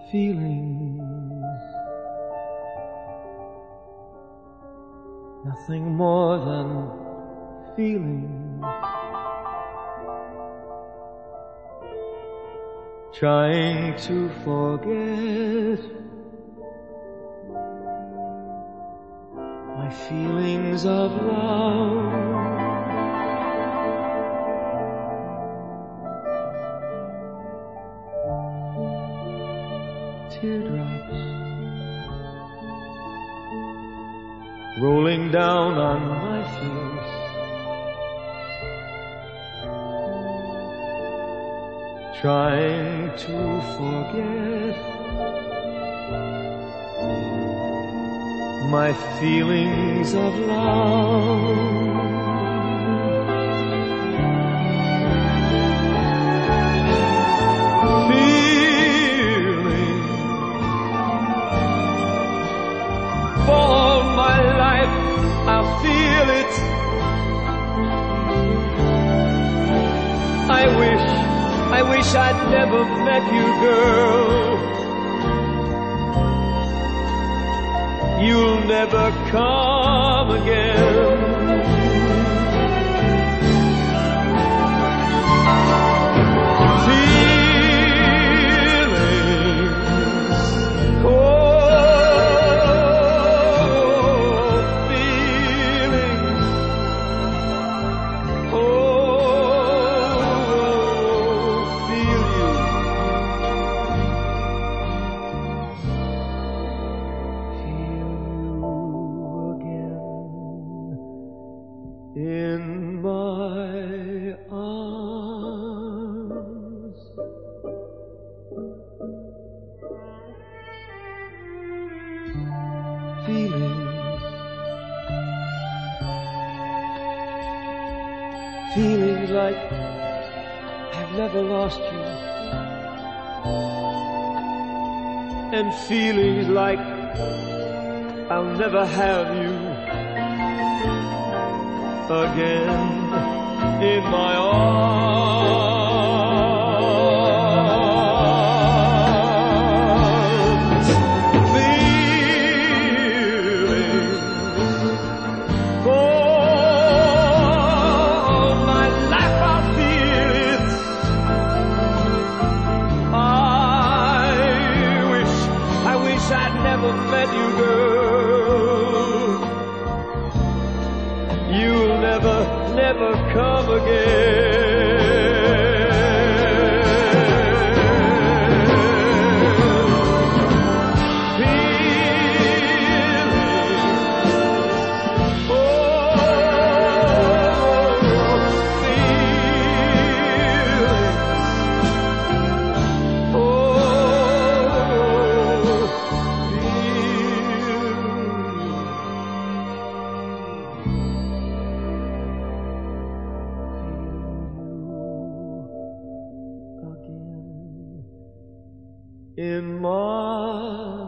feelings, nothing more than feelings, trying to forget my feelings of love. Teardrops rolling down on my face, trying to forget my feelings of love. I feel it. I wish I'd never met you, girl. You'll never come again. In my arms, feelings like I've never lost you, and feelings like I'll never have you again in my arms. Feelings for my life, I feel it. I wish I'd never met you, girl. You'll never come again. In my